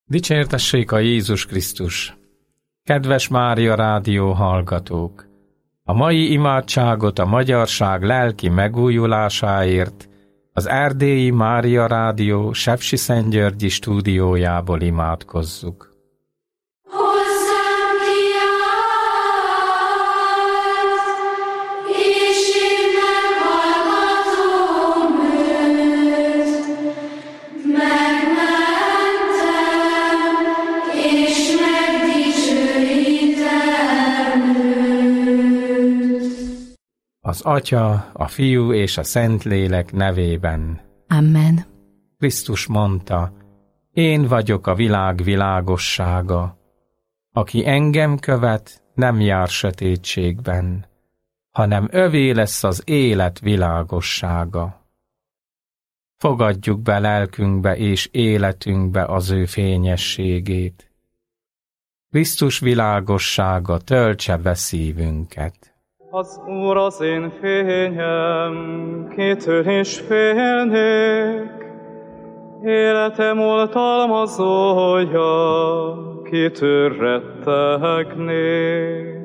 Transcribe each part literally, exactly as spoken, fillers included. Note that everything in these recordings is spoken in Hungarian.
Dicsértessék a Jézus Krisztus! Kedves Mária Rádió hallgatók! A mai imádságot a magyarság lelki megújulásáért az erdélyi Mária Rádió Sepsiszentgyörgyi stúdiójából imádkozzuk. Az Atya, a Fiú és a Szentlélek nevében. Amen. Krisztus mondta, én vagyok a világ világossága. Aki engem követ, nem jár sötétségben, hanem övé lesz az élet világossága. Fogadjuk be lelkünkbe és életünkbe az ő fényességét. Krisztus világossága töltse be szívünket. Az Úr az én fényem, kitől is félnék, életem oltalmazója, kitől rettegnék.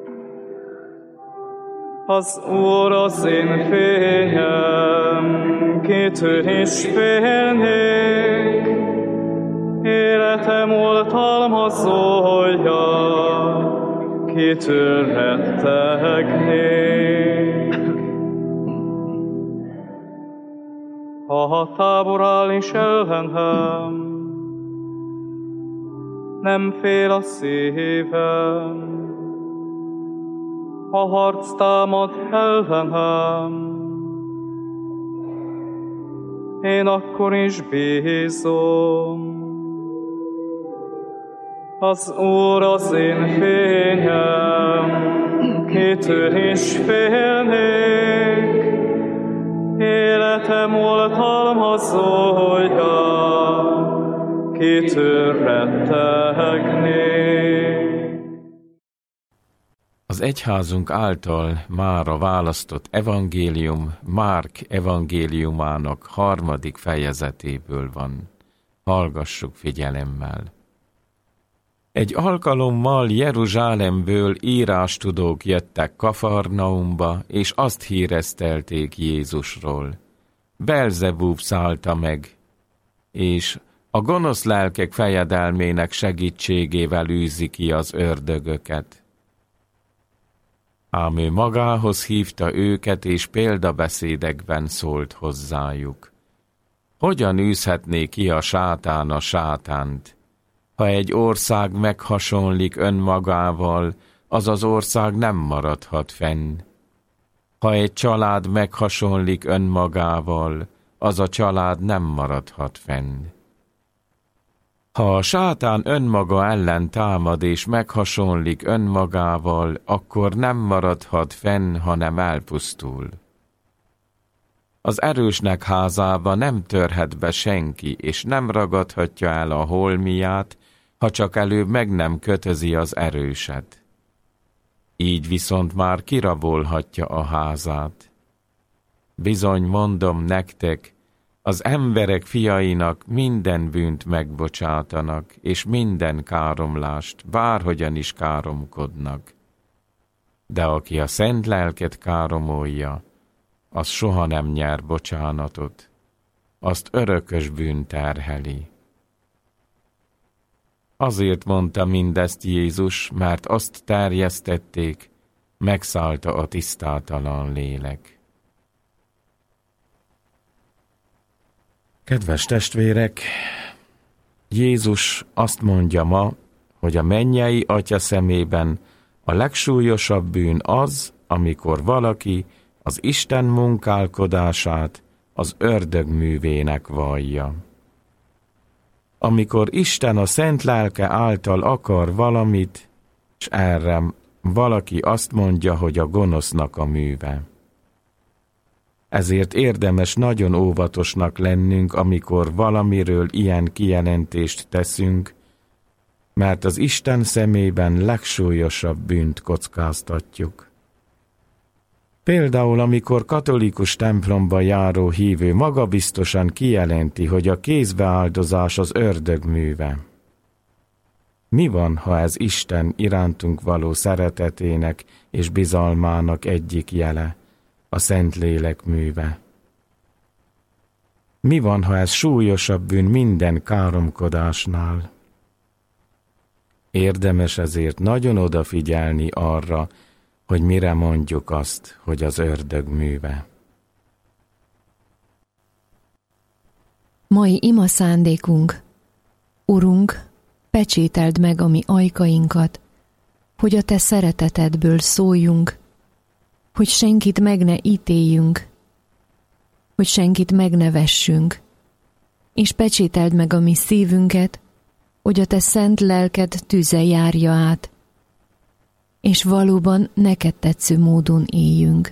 Az Úr az én fényem, kitől is félnék, életem oltalmazója, kitől rettegnék. Ha a tábor áll is ellenem, nem fél a szívem. Ha harc támad ellenem, én akkor is bízom. Az Úr az én fényem, kitől is félnék, életem oltalmazója, kitől rettegnék. Az egyházunk által mára választott evangélium Márk evangéliumának harmadik fejezetéből van. Hallgassuk figyelemmel. Egy alkalommal Jeruzsálemből írástudók jöttek Kafarnaumba, és azt híresztelték Jézusról. Belzebúb szállta meg, és a gonosz lelkek fejedelmének segítségével űzi ki az ördögöket. Ám ő magához hívta őket, és példabeszédekben szólt hozzájuk. Hogyan űzhetné ki a sátán a sátánt? Ha egy ország meghasonlik önmagával, az az ország nem maradhat fenn. Ha egy család meghasonlik önmagával, az a család nem maradhat fenn. Ha a sátán önmaga ellen támad és meghasonlik önmagával, akkor nem maradhat fenn, hanem elpusztul. Az erősnek házába nem törhet be senki, és nem ragadhatja el a holmiát, ha csak előbb meg nem kötözi az erőset. Így viszont már kirabolhatja a házát. Bizony mondom nektek, az emberek fiainak minden bűnt megbocsátanak, és minden káromlást, bárhogyan is káromkodnak. De aki a szent lelket káromolja, az soha nem nyer bocsánatot, azt örökös bűn terheli. Azért mondta mindezt Jézus, mert azt terjesztették, megszállta a tisztátalan lélek. Kedves testvérek, Jézus azt mondja ma, hogy a mennyei Atya szemében a legsúlyosabb bűn az, amikor valaki az Isten munkálkodását az ördög művének vallja. Amikor Isten a szent lelke által akar valamit, s erre valaki azt mondja, hogy a gonosznak a műve. Ezért érdemes nagyon óvatosnak lennünk, amikor valamiről ilyen kijelentést teszünk, mert az Isten szemében legsúlyosabb bűnt kockáztatjuk. Például, amikor katolikus templomba járó hívő magabiztosan kijelenti, hogy a kézbeáldozás az ördög műve. Mi van, ha ez Isten irántunk való szeretetének és bizalmának egyik jele, a Szentlélek műve? Mi van, ha ez súlyosabb bűn minden káromkodásnál? Érdemes ezért nagyon odafigyelni arra, hogy mire mondjuk azt, hogy az ördög műve. Mai ima szándékunk: Urunk, pecsételd meg a mi ajkainkat, hogy a te szeretetedből szóljunk, hogy senkit meg ne ítéljünk, hogy senkit meg ne vessünk, és pecsételd meg a mi szívünket, hogy a te szent lelked tüze járja át, és valóban neked tetsző módon éljünk.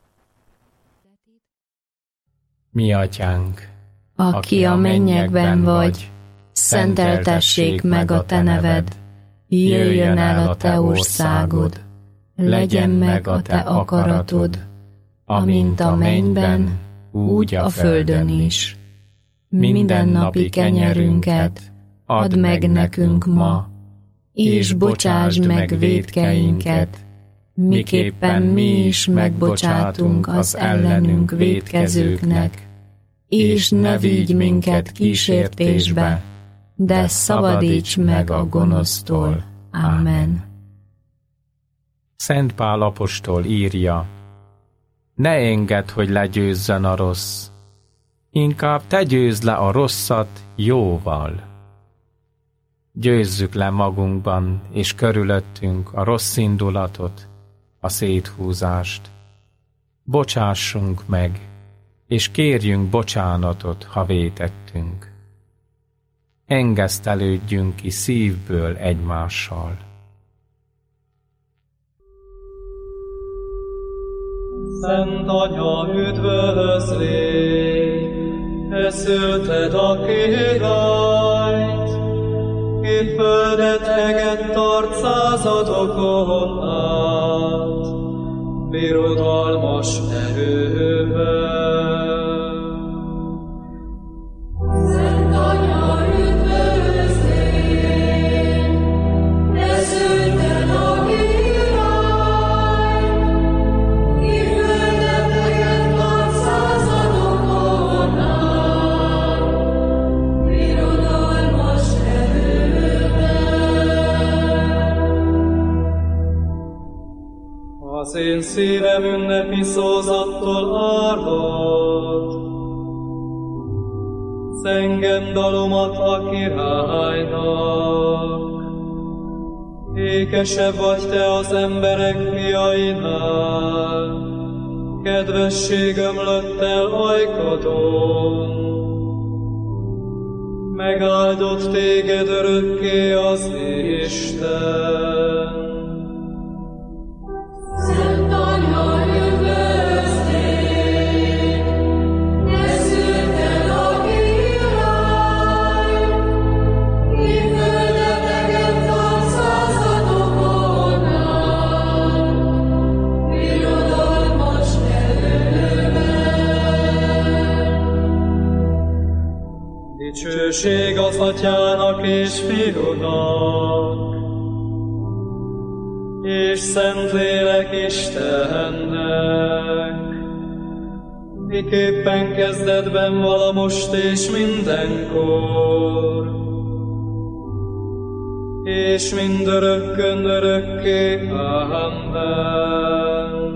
Mi atyánk, aki a mennyekben vagy, szenteltessék meg a te neved, jöjjön el a te országod, legyen meg a te akaratod, amint a mennyben, úgy a földön is. Mindennapi kenyerünket add meg nekünk ma, és bocsásd meg vétkeinket, miképpen mi is megbocsátunk az ellenünk vétkezőknek, és ne vigy minket kísértésbe, de szabadíts meg a gonosztól. Amen. Szent Pál apostol írja: ne engedd, hogy legyőzzön a rossz, inkább te győzd le a rosszat jóval. Győzzük le magunkban és körülöttünk a rossz indulatot, a széthúzást. Bocsássunk meg, és kérjünk bocsánatot, ha vétettünk. Engesztelődjünk ki szívből egymással. Szent Anya, üdvözlégy, te szülted a királyt, ki földet eget tart századokon át, birodalmas erővel. Szent Anya, üdvözlégy, te szülted a királyt, ki földet eget tart századokon át, birodalmas erővel. Az én szívem ünnepi szózattól árvad, zengem dalomat a királynak. Ékesebb vagy te az emberek fiainál, kedvesség ömlött el ajkadon. Megáldott téged örökké az Isten. Szent Anya, üdvözlégy, te szülted a királyt, ki földet eget tart századokon át, birodalmas erővel. Dicsőség az Atyának és Fiúnak, és Szentlélek Istennek, miképpen kezdetben vala most és mindenkor, és mindörökkön örökké. Amen.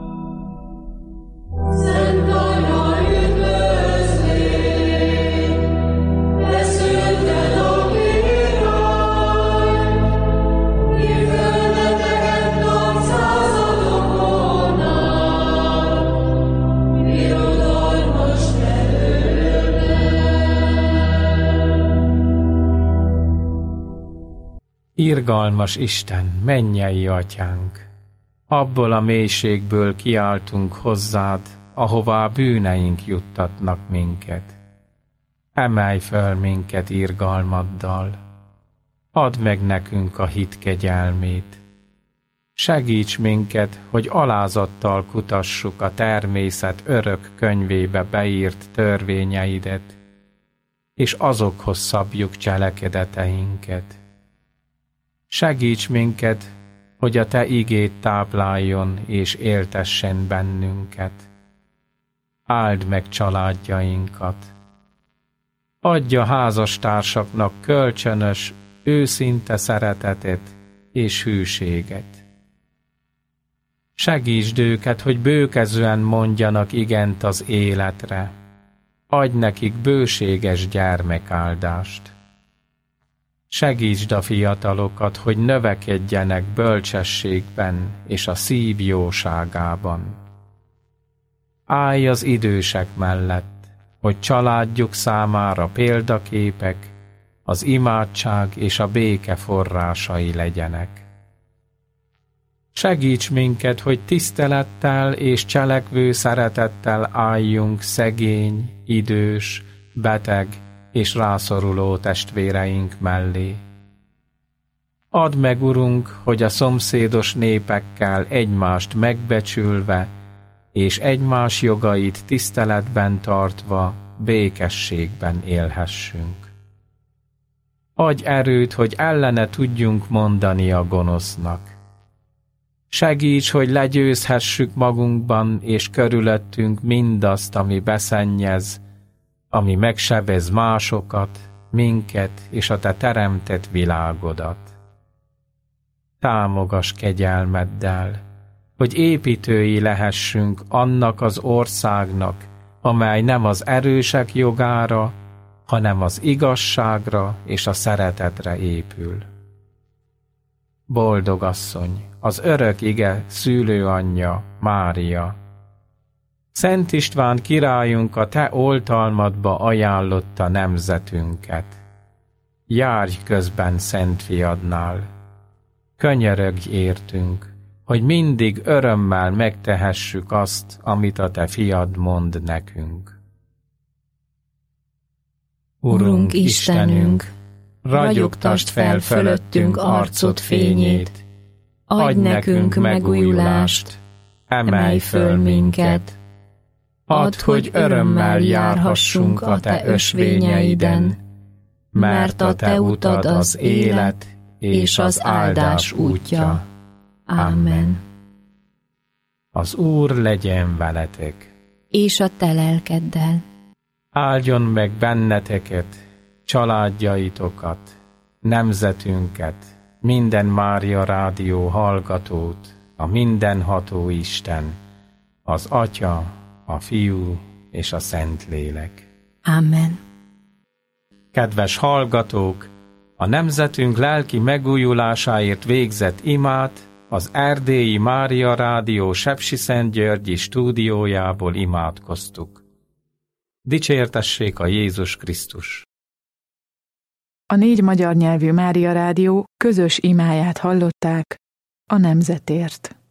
Szent Anya, üdvözlégy, te szülted a királyt, ki földet eget tart századokon át, birodalmas erővel. Irgalmas Isten, mennyei atyánk, abból a mélységből kiáltunk hozzád, ahová bűneink juttatnak minket. Emelj föl minket irgalmaddal, add meg nekünk a hit kegyelmét. Segíts minket, hogy alázattal kutassuk a természet örök könyvébe beírt törvényeidet, és azokhoz szabjuk cselekedeteinket. Segíts minket, hogy a Te igéd tápláljon és éltessen bennünket. Áld meg családjainkat. Adj a házastársaknak kölcsönös, őszinte szeretetet és hűséget. Segítsd őket, hogy bőkezően mondjanak igent az életre. Adj nekik bőséges gyermekáldást. Segítsd a fiatalokat, hogy növekedjenek bölcsességben és a szív jóságában. Állj az idősek mellett, hogy családjuk számára példaképek, az imádság és a béke forrásai legyenek. Segíts minket, hogy tisztelettel és cselekvő szeretettel álljunk szegény, idős, beteg és rászoruló testvéreink mellé. Add meg, Urunk, hogy a szomszédos népekkel egymást megbecsülve és egymás jogait tiszteletben tartva békességben élhessünk. Adj erőt, hogy ellene tudjunk mondani a gonosznak. Segíts, hogy legyőzhessük magunkban és körülöttünk mindazt, ami beszennyez, ami megsebez másokat, minket és a Te teremtett világodat. Támogass kegyelmeddel, hogy építői lehessünk annak az országnak, amely nem az erősek jogára, hanem az igazságra és a szeretetre épül. Boldog asszony, az örök ige szülőanyja, Mária! Szent István királyunk a Te oltalmadba ajánlotta nemzetünket. Járj közben Szent Fiadnál! Könyörögj értünk, hogy mindig örömmel megtehessük azt, amit a Te Fiad mond nekünk. Urunk Istenünk, ragyogtasd fel fölöttünk arcod fényét, adj nekünk megújulást, emelj föl minket, add, hogy örömmel járhassunk a Te ösvényeiden, mert a Te utad az élet és az áldás útja. Amen. Az Úr legyen veletek. És a te lelkeddel. Áldjon meg benneteket, családjaitokat, nemzetünket, minden Mária Rádió hallgatót, a mindenható Isten, az Atya, a Fiú és a Szentlélek. Amen. Kedves hallgatók, a nemzetünk lelki megújulásáért végzett imát az Erdélyi Mária Rádió Sepsiszentgyörgyi stúdiójából imádkoztuk. Dicsértessék a Jézus Krisztus! A négy magyar nyelvű Mária Rádió közös imáját hallották a nemzetért.